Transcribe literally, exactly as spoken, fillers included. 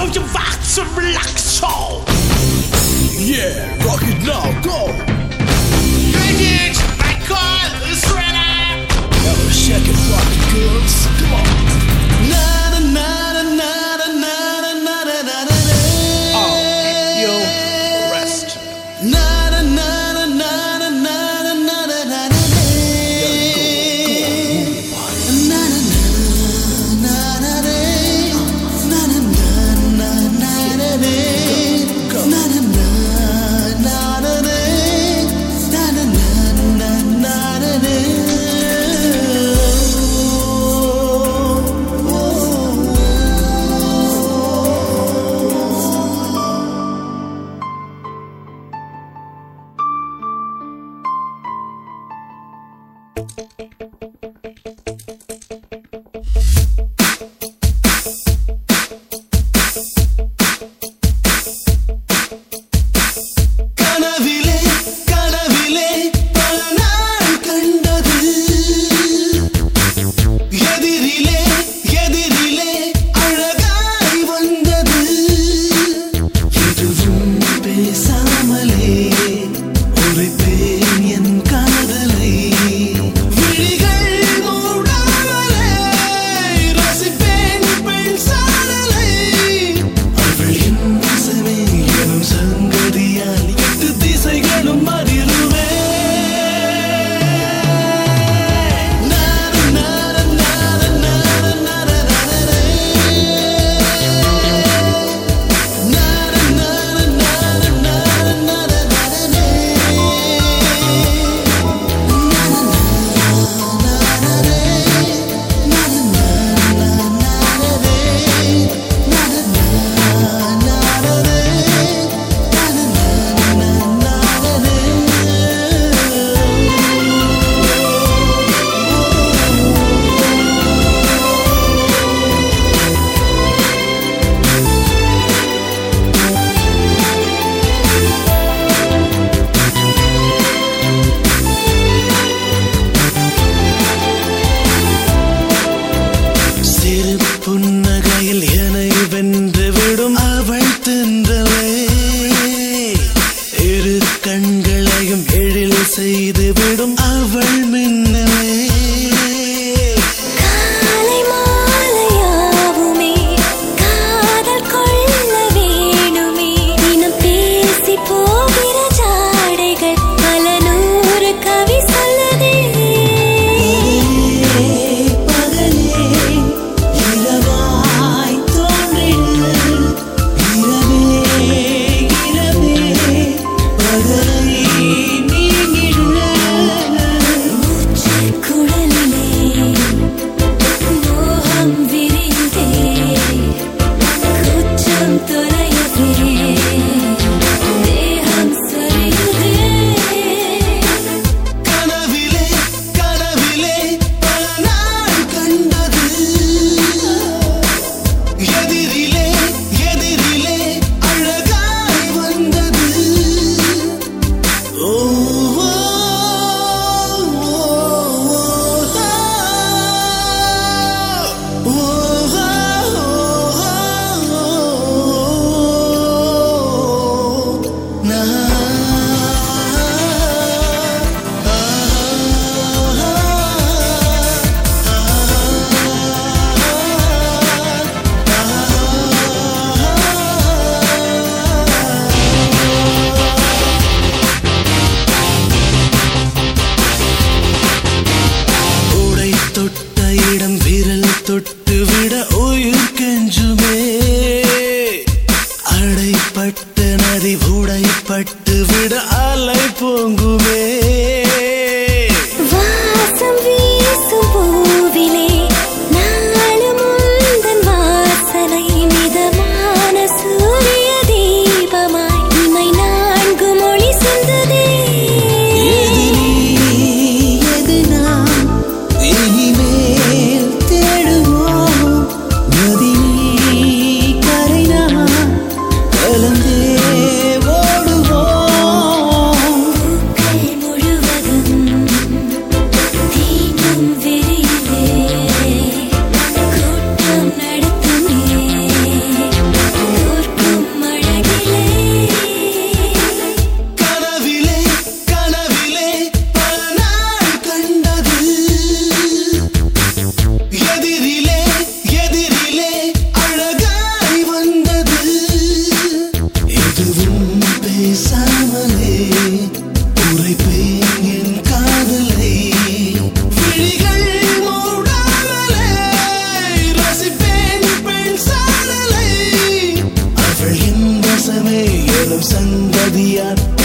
Hou je wacht zo relax zo. Yeah, rock it now, go. Hey dude, my call is ready. Now shake it, rock it, girls. Come on. Na na na na na na na na na na na. Oh, you rest. Na na na na na na na na na na na. கனவிலே கனவிலே பல நாள் கண்டது எதிரிலே எதிரிலே அழகாய் வந்தது எதுவும் பேசாமலே உரைப்பேன் என் காதலை விழிகள் மூடாமலே ரசிப்பேன் பெண் சாதலை அவள் என் வசமே எனும் சங்கதியால் எட்டு திசைகளும் அதிருவே சிறு புன்னகையில் என்னை வென்று விடும் அவள் தென்றலே இரு கண்களையும் எழில் செய்து விடும் அவள் மின்னலே காலை மாலையாவுமே காதல் கொள்ள வேணுமே தினம் பேசி போகிற ஜாடைகள் பல நூறு கவி சொல்லுதே பகலே இரவாய் தோன்றுதே விதியால்